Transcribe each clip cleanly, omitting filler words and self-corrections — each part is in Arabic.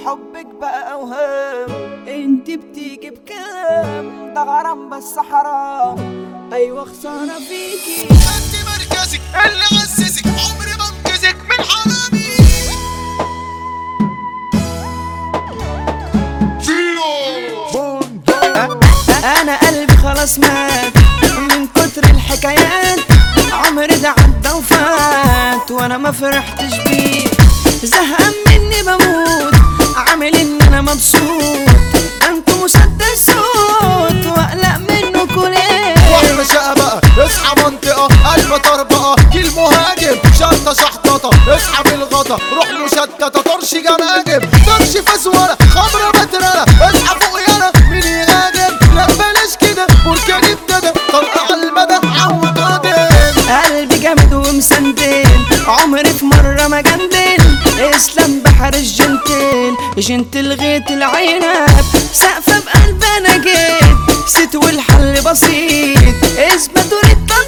حبك بقى اوهام، انت بتيجي بكلام ده غرام بس حرام. ايوه خسارة فيكي، انت مركزك اللي غززك، عمري ما انقذك من حرامي. انا قلبي خلاص مات من كتر الحكايات، عمري ده عدى وفات وانا ما فرحتش بيه. زهقان مني بموت، عامل ان انا مبسوط، ده انتوا مسدس صوت واقلق منكوا ليه؟ واحنا شقة بقى اصحى منطقة قلب طربقة، جيل مهاجم شرطة شحططة، اصحى بالغطا روح مشتتة، طرش جماجم طرش فزورة خمرة مترلة، اصحى فوق يانا مين يهاجم؟ لا بلاش كده بركان ابتدى طلقة على المدى عود قادم. قلبي جامد ومسندل، عمري في مرة ما جندل، اسلام بحر الجنتل جنتل غيت العنب، سقفة بقلب انا جيت ست والحل بسيط، اثبتوا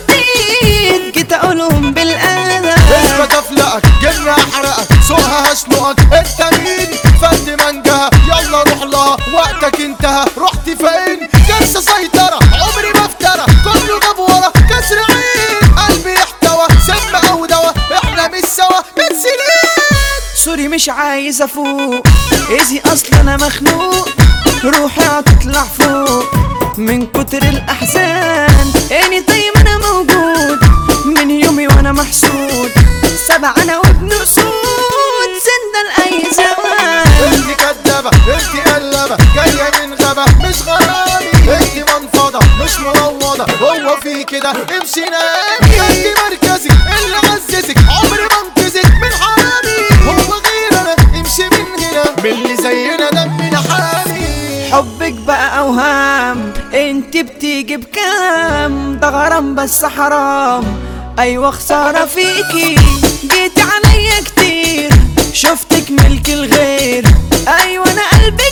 للتنطيط جيت اقولهم بالقلب. اثبت افلقك جن احرقك سوقها هشنقك، انت مين فد منجها يلا روح لها وقتك انتهى، رحت فين كارثة سيطرة عمري ما افترى، كله جاب ورا كسر عين قلبي احتوى سم او دوا، احنا مش سوا من سنين. سوري مش عايز افوق، ايزي اصلا انا مخنوق، روحي هتطلع فوق من كتر الاحزان، اني طيب انا موجود من يومي وانا محسود، سبع انا وابن اسود زند لاي زمان. انت كدابة انت قلبة جاية من غابة مش غرامي، انت منفضة مش مروضة، هو في كده امشي نامي. انت مركزك اللي غززك، عمري ما انقذك من حرامي، هو غير انا امشي من هنا من اللي زينا دمنا حامي. حبك بقى اوهام، انت بتيجي بكلام ده غرام بس حرام. ايوه خسارة فيكي، جيتي عليا كتير، شفتك ملك الغير، ايوه انا قلبي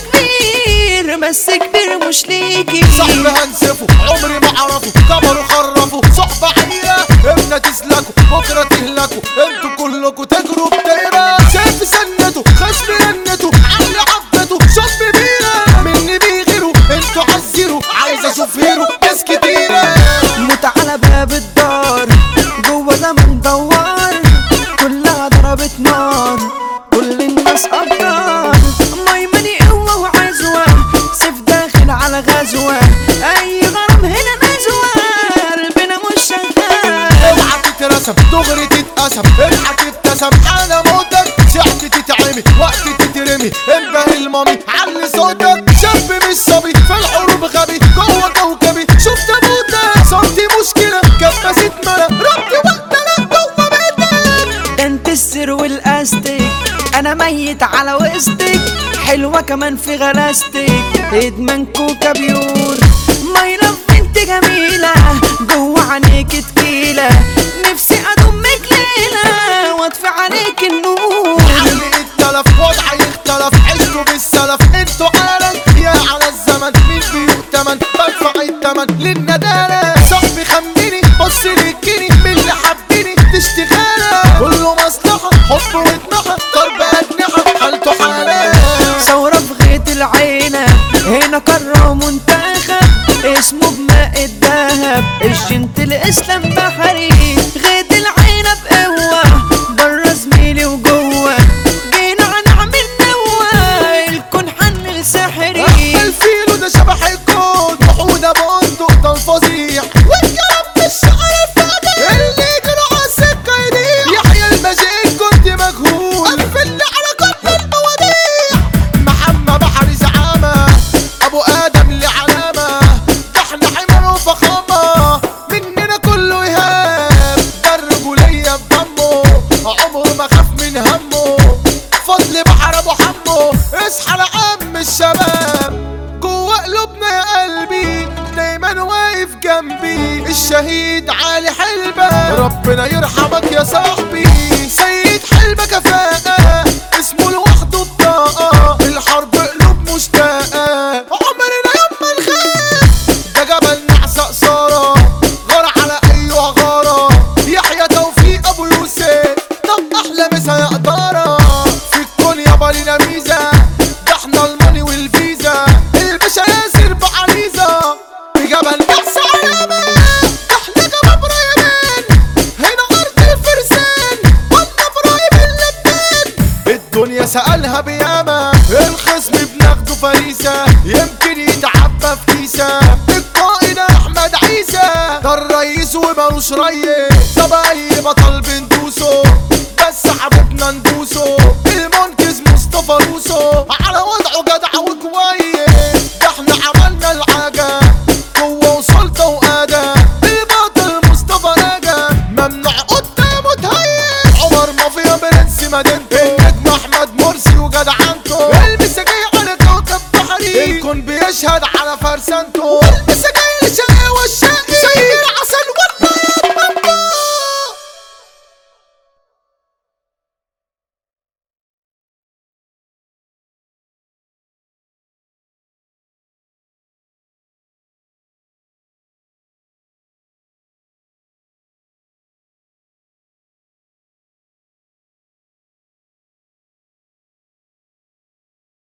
كبير بس كبير مش ليكي. صاحبي هنسفه عمري ما اعرفه، كبروا خرفوا صحبة عيرة، امتى تسلكوا بكرة تهلكوا، انتوا كلكوا تجروا بتيرة، سيف سنته خشم رنته علي عبدته شوف بيرة، مني بيغيروا انتوا عزيروا، عايز اشوف هيرو ناس كتيرة. موت على باب الدار جوه زمن دوار، كلها ضربت نار كل الناس ابطال، ميمني قوة وعزوة سيف داخل على غزوة، اي غرام هنا نزوة قلبنا مش شغال. اوعى تترسم دغري تتقسم، اضحك ابتسم انا موتك، ساعتي تتعمي وقت تترمي، انبه المامي علي صوتك، شاب مش صبي في الحروب غبي، جوه كوكبي شفت ابوتك، صوتي مشكلة كبست ملا ربطي وقتنا جوه بيتك. ده انت السر والاستيك، انا ميت على وسطك، حلوة كمان في غلاستك، ادمان كوكا بيور، ماي لاف انت جميلة جوه عينيك تكيلة، نفسي اضمك ليلة واطفي عليك النور. عقلي اتلف وضعي اختلف، عشتوا بالسلف انتوا عالم يا على الزمن، مين بيؤتمن بدفع التمن للندالة، صاحبي خمني بص للجني من اللي حبني تشتغالة، كله مصلحة حب واتنحى ضرب أجنحة حالته حالة. ثورة في غيط العينة، هنا قارة منتخب اسمه بماء الدهب، الجنتل اسلام بحري، غيط العينة بقوة برا زميلي وجوه، جينا هنعمل نوة الكون حن سحري. الفيلو ده شبح الكون وحودة بندق ده الفظيع، والكلام مش عارف فاضي اللي كانوا عالسكة يضيع، يحيى المجيد كنت مجهول قفلنا على كل المواضيع، محمد بحري زعامة ابو ادم اللي علامة، ده احنا حمر وفخامة مننا كله ايهاب، ده الرجولية بدمه عمره ما خاف من همه، فضل بحر ابو حمو اصحى لعم الشباب، جوه قلوبنا يا قلبي دايما واقف جنبي، الشهيد علي حلبة ربنا يرحمك يا صاحبي، سيد حلبة كفاءة اسمه لوحده بطاقة، الحرب قلوب مشتاقة عمرنا يوم ما نخاف، ده جبل نعسى قصارى غار على ايوه غارة، يحيى توفيق ابو يوسف طب احلى مسا يا قدارة، في الكون يابا لينا ميزة سألها بياما الخصم بناخده فريسة يمكن يتعبى في كيسة القائد احمد عيسى ده الرئيس ومالوش ريس